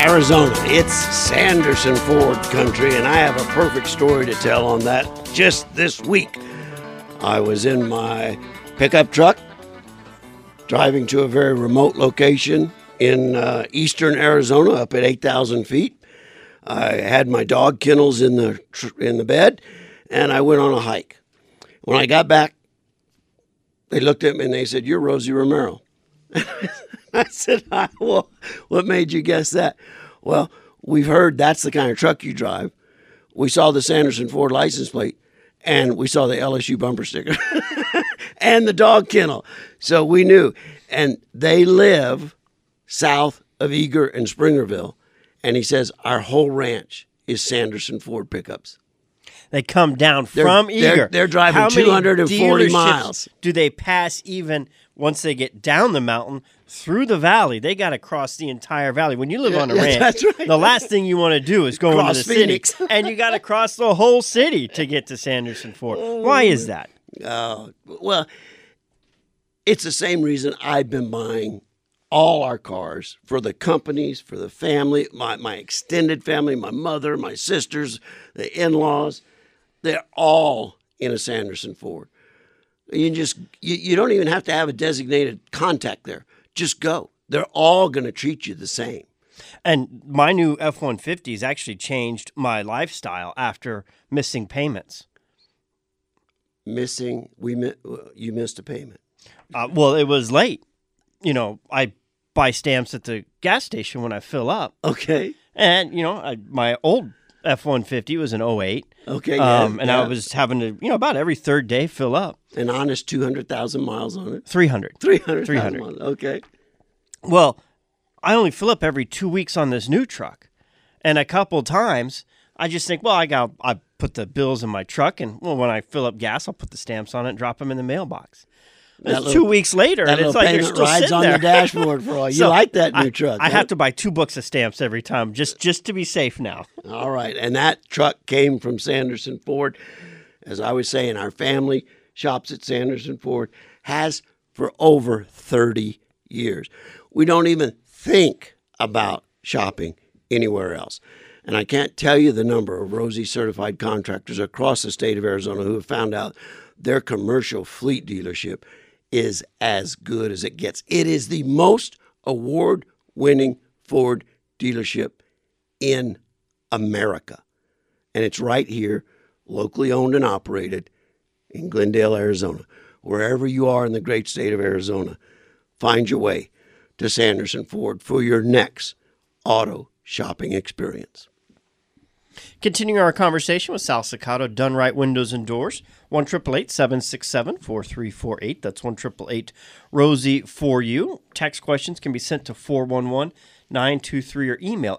Arizona. It's Sanderson Ford country, and I have a perfect story to tell on that just this week. I was in my pickup truck driving to a very remote location in eastern Arizona up at 8,000 feet. I had my dog kennels in the bed, and I went on a hike. When I got back, they looked at me and they said, "You're Rosie Romero." I said, "Well, what made you guess that?" "Well, we've heard that's the kind of truck you drive. We saw the Sanderson Ford license plate, and we saw the LSU bumper sticker and the dog kennel. So we knew." And they live south of Eager and Springerville. And he says, our whole ranch is Sanderson Ford pickups. They come down from Eager. They're driving 240 miles. Do they pass even once they get down the mountain through the valley? They got to cross the entire valley. When you live on a ranch, that's right. The last thing you want to do is go into the Phoenix. city. And you got to cross the whole city to get to Sanderson Ford. Why is that? Well, it's the same reason I've been buying all our cars for the companies, for the family, my extended family, my mother, my sisters, the in-laws. They're all in a Sanderson Ford. You don't even have to have a designated contact there. Just go. They're all going to treat you the same. And my new F-150's actually changed my lifestyle after missing payments. You missed a payment. Well, it was late. You know, I buy stamps at the gas station when I fill up. Okay. And, my old F-150 was an 08. Okay, yeah. I was having to, about every third day fill up. An honest 200,000 miles on it? 300. 300,000 miles, okay. Well, I only fill up every 2 weeks on this new truck. And a couple times, I just think, well, I put the bills in my truck, and, when I fill up gas, I'll put the stamps on it and drop them in the mailbox. It's 2 weeks later, and it's like you're still rides sitting on there. the dashboard for all. You like that new truck. I have to buy 2 books of stamps every time just to be safe now. All right, and that truck came from Sanderson Ford. As I was saying, our family shops at Sanderson Ford, has for over 30 years. We don't even think about shopping anywhere else. And I can't tell you the number of Rosie certified contractors across the state of Arizona who have found out their commercial fleet dealership is as good as it gets. It is the most award-winning Ford dealership in America. And it's right here, locally owned and operated in Glendale, Arizona. Wherever you are in the great state of Arizona, find your way to Sanderson Ford for your next auto shopping experience. Continuing our conversation with Sal Sacato, Done Right Windows and Doors, 1-888-767-4348. That's 1-888-ROSIE for you. Text questions can be sent to 411-923 or email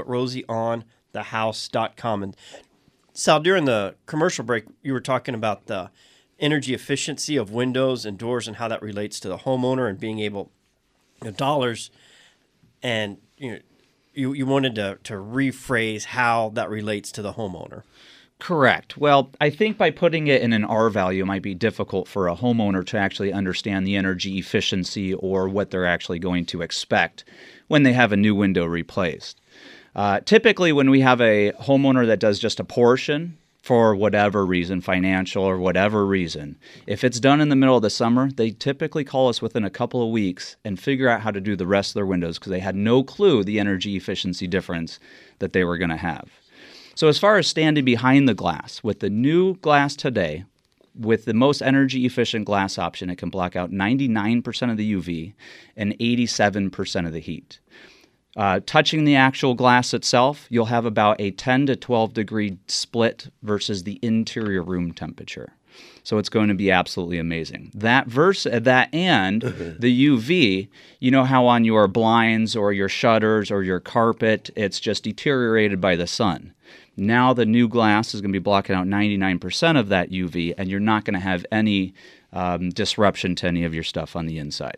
info@rosieonthehouse.com. And Sal, during the commercial break, you were talking about the energy efficiency of windows and doors and how that relates to the homeowner and being able, dollars, and you wanted to rephrase how that relates to the homeowner. Correct. Well, I think by putting it in an R value, it might be difficult for a homeowner to actually understand the energy efficiency or what they're actually going to expect when they have a new window replaced. Typically, when we have a homeowner that does just a portion for whatever reason, financial or whatever reason, if it's done in the middle of the summer, they typically call us within a couple of weeks and figure out how to do the rest of their windows because they had no clue the energy efficiency difference that they were going to have. So as far as standing behind the glass, with the new glass today, with the most energy efficient glass option, it can block out 99% of the UV and 87% of the heat. Touching the actual glass itself, you'll have about a 10 to 12 degree split versus the interior room temperature. So it's going to be absolutely amazing. That and the UV, you know how on your blinds or your shutters or your carpet, it's just deteriorated by the sun. Now the new glass is going to be blocking out 99% of that UV, and you're not going to have any disruption to any of your stuff on the inside.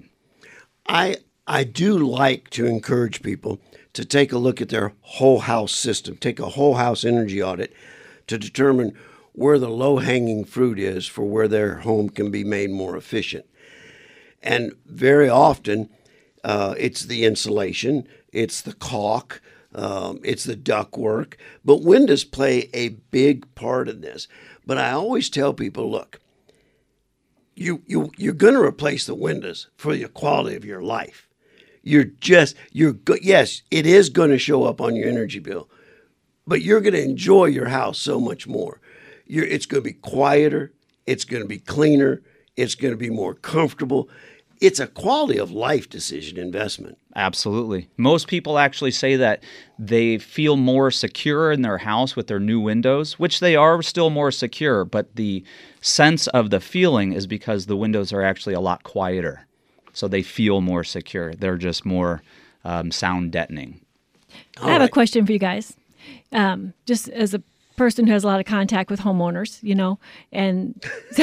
I do like to encourage people to take a look at their whole house system, take a whole house energy audit to determine where the low-hanging fruit is for where their home can be made more efficient. And very often, it's the insulation, it's the caulk, It's the ductwork, but windows play a big part in this. But I always tell people, look, you're going to replace the windows for the quality of your life. Yes, it is going to show up on your energy bill, but you're going to enjoy your house so much more. It's going to be quieter. It's going to be cleaner. It's going to be more comfortable. It's a quality of life decision investment. Absolutely. Most people actually say that they feel more secure in their house with their new windows, which they are still more secure, but the sense of the feeling is because the windows are actually a lot quieter. So they feel more secure. They're just more sound deadening. I have a question for you guys. Just as a person who has a lot of contact with homeowners, and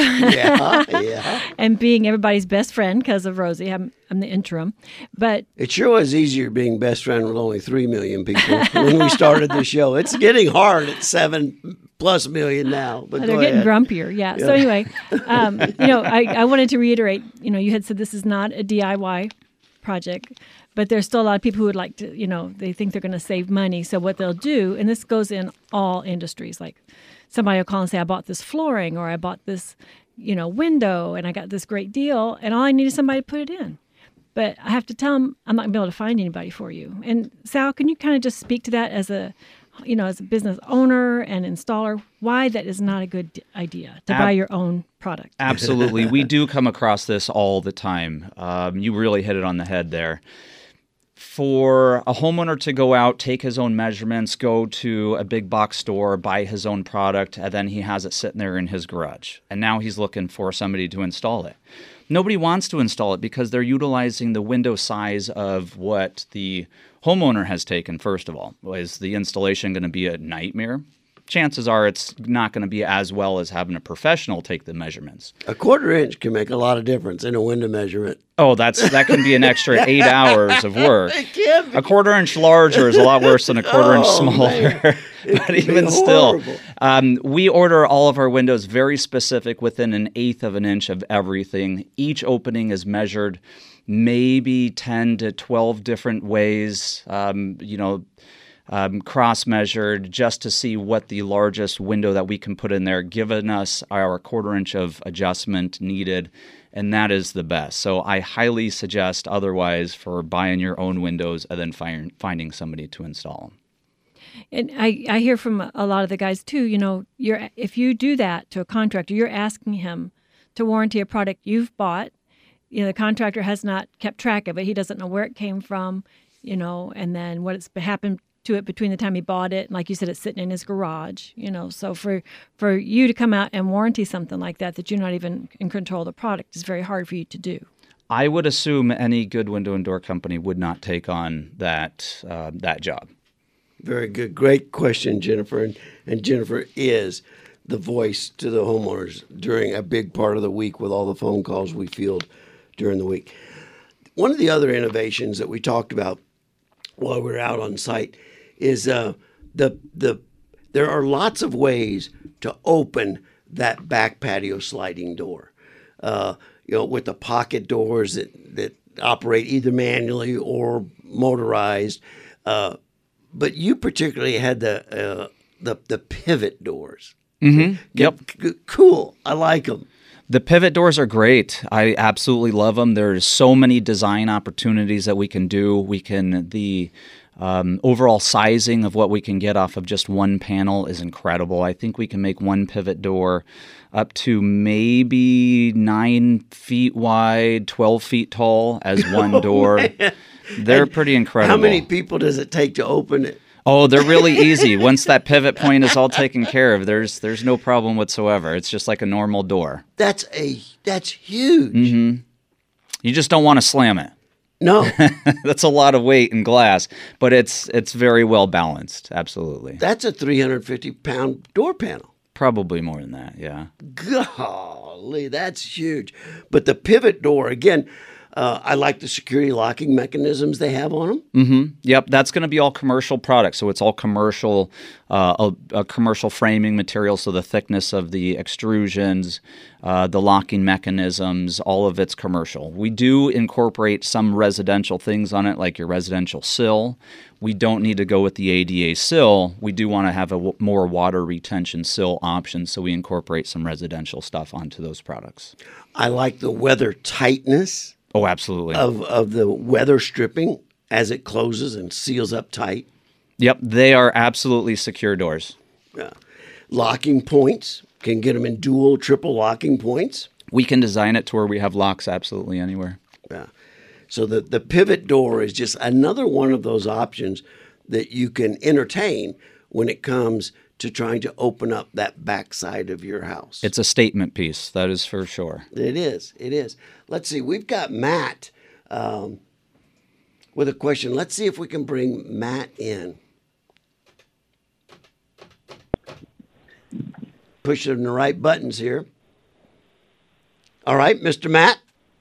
and being everybody's best friend because of Rosie, I'm the interim. But it sure was easier being best friend with only 3 million people when we started the show. It's getting hard at 7+ million now. But they're getting grumpier. Yeah. So anyway, I wanted to reiterate. You had said this is not a DIY project. But there's still a lot of people who would like to, they think they're going to save money. So what they'll do, and this goes in all industries, like somebody will call and say, I bought this flooring or I bought this, window and I got this great deal and all I need is somebody to put it in. But I have to tell them I'm not going to be able to find anybody for you. And Sal, can you kind of just speak to that as a business owner and installer, why that is not a good idea to buy your own product? Absolutely. We do come across this all the time. You really hit it on the head there. For a homeowner to go out, take his own measurements, go to a big box store, buy his own product, and then he has it sitting there in his garage. And now he's looking for somebody to install it. Nobody wants to install it because they're utilizing the window size of what the homeowner has taken, first of all. Is the installation going to be a nightmare? Chances are it's not going to be as well as having a professional take the measurements. A 1/4 inch can make a lot of difference in a window measurement. Oh, that can be an extra 8 hours of work. It can be. A 1/4 inch larger is a lot worse than a 1/4 inch smaller. But even still, we order all of our windows very specific, within 1/8 of an inch of everything. Each opening is measured maybe 10 to 12 different ways, cross-measured just to see what the largest window that we can put in there, giving us our 1/4 inch of adjustment needed, and that is the best. So I highly suggest otherwise for buying your own windows and then finding somebody to install them. And I hear from a lot of the guys too, if you do that to a contractor, you're asking him to warranty a product you've bought. The contractor has not kept track of it. He doesn't know where it came from, and then what's happened to it between the time he bought it. And like you said, it's sitting in his garage, So for you to come out and warranty something like that you're not even in control of the product is very hard for you to do. I would assume any good window and door company would not take on that job. Very good. Great question, Jennifer. And Jennifer is the voice to the homeowners during a big part of the week with all the phone calls we field during the week. One of the other innovations that we talked about while we were out on site is there are lots of ways to open that back patio sliding door. With the pocket doors that operate either manually or motorized. But you particularly had the pivot doors. Mm-hmm. Yep. Cool. I like them. The pivot doors are great. I absolutely love them. There's so many design opportunities that we can do. The overall sizing of what we can get off of just one panel is incredible. I think we can make one pivot door up to maybe 9 feet wide, 12 feet tall as one door. Man. They're pretty incredible. How many people does it take to open it? Oh, they're really easy. Once that pivot point is all taken care of, there's no problem whatsoever. It's just like a normal door. That's huge. Mm-hmm. You just don't want to slam it. No. That's a lot of weight in glass, but it's very well balanced. Absolutely. That's a 350-pound door panel. Probably more than that, yeah. Golly, that's huge. But the pivot door, again, I like the security locking mechanisms they have on them. Yep, that's going to be all commercial products. So it's all commercial, commercial framing material. So the thickness of the extrusions, the locking mechanisms, all of it's commercial. We do incorporate some residential things on it, like your residential sill. We don't need to go with the ADA sill. We do want to have a more water retention sill option, so we incorporate some residential stuff onto those products. I like the weather tightness Oh, absolutely. of the weather stripping as it closes and seals up tight. Yep, they are absolutely secure doors. Locking points, can get them in dual, triple locking points. We can design it to where we have locks absolutely anywhere. Yeah. So the pivot door is just another one of those options that you can entertain when it comes to trying to open up that backside of your house. It's a statement piece, that is for sure. It is. It is. Let's see. We've got Matt with a question. Let's see if we can bring Matt in. Pushing the right buttons here. All right, Mr. Matt.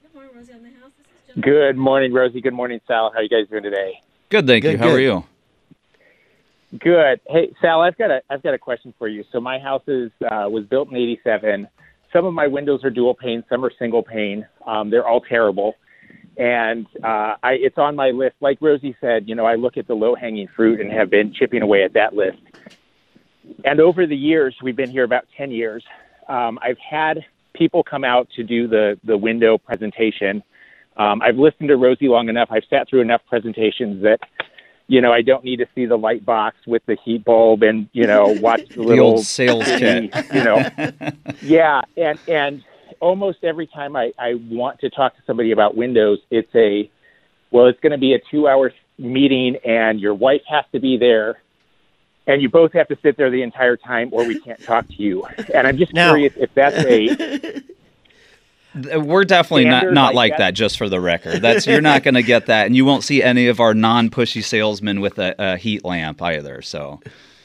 Good morning, Rosie. Good morning, Sal. How are you guys doing today? Good, thank you. Good, How good. are you? Good. Hey, Sal, I've got a question for you. So my house was built in '87. Some of my windows are dual pane, some are single pane. They're all terrible, and it's on my list. Like Rosie said, I look at the low-hanging fruit and have been chipping away at that list. And over the years, we've been here about 10 years. I've had people come out to do the window presentation. I've listened to Rosie long enough. I've sat through enough presentations that, I don't need to see the light box with the heat bulb and, watch the little old sales kit. Yeah. And almost every time I want to talk to somebody about windows, it's going to be a 2-hour meeting and your wife has to be there and you both have to sit there the entire time or we can't talk to you. And I'm just curious if that's We're definitely standard not like like that, just for the record. You're not going to get that, and you won't see any of our non-pushy salesmen with a heat lamp either. So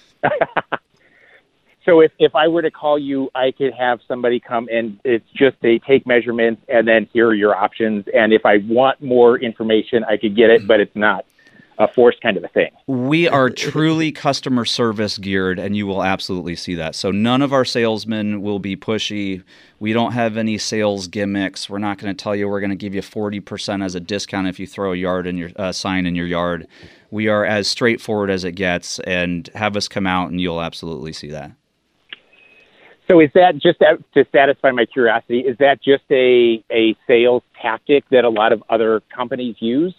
if I were to call you, I could have somebody come and it's just they take measurements and then here are your options. And if I want more information, I could get it, but it's not a forced kind of a thing. We are truly customer service geared, and you will absolutely see that. So none of our salesmen will be pushy. We don't have any sales gimmicks. We're not going to tell you we're going to give you 40% as a discount if you throw a sign in your yard. We are as straightforward as it gets, and have us come out, and you'll absolutely see that. So is that just to satisfy my curiosity? Is that just a sales tactic that a lot of other companies use?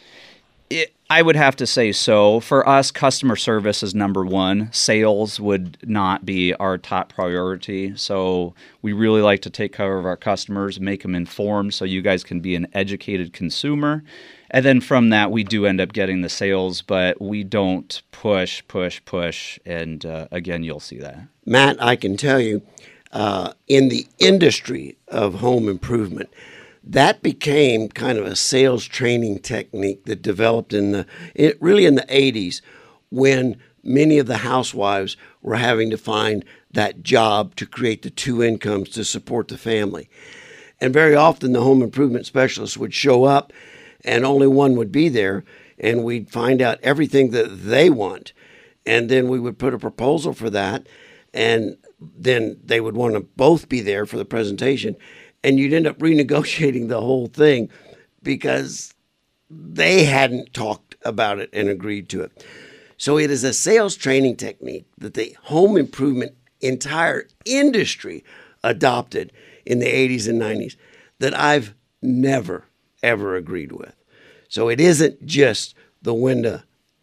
I would have to say so. For us, customer service is number one. Sales would not be our top priority. So we really like to take care of our customers, make them informed so you guys can be an educated consumer. And then from that, we do end up getting the sales, but we don't push. And again, you'll see that. Matt, I can tell you, in the industry of home improvement, that became kind of a sales training technique that developed in the 80s when many of the housewives were having to find that job to create the two incomes to support the family. And very often the home improvement specialist would show up and only one would be there, and we'd find out everything that they want. And then we would put a proposal for that, and then they would want to both be there for the presentation. And you'd end up renegotiating the whole thing because they hadn't talked about it and agreed to it. So it is a sales training technique that the home improvement entire industry adopted in the 80s and 90s that I've never, ever agreed with. So it isn't just the window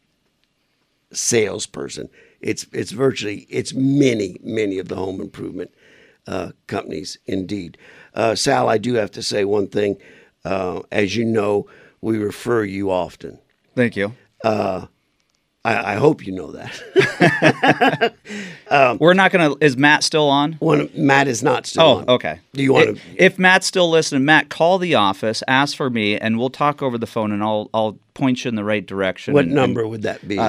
salesperson. It's many of the home improvement companies indeed. Sal, I do have to say one thing. As you know, we refer you often. Thank you. I hope you know that. We're not going to... Is Matt still on? Matt is not still on. Oh, okay. Do you want to... If Matt's still listening, Matt, call the office, ask for me, and we'll talk over the phone, and I'll point you in the right direction. What number would that be?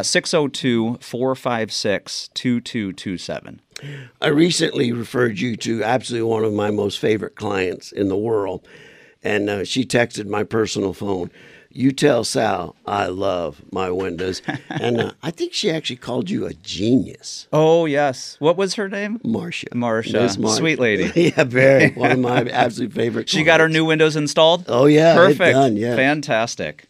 602-456-2227. I recently referred you to absolutely one of my most favorite clients in the world. and she texted my personal phone. You tell Sal I love my windows. And I think she actually called you a genius. Oh, yes. What was her name? Marcia. Marcia. Miss Sweet lady. Yeah, very. One of my absolute favorite She got her new windows installed? Oh, yeah. Perfect. Done, yeah. Fantastic.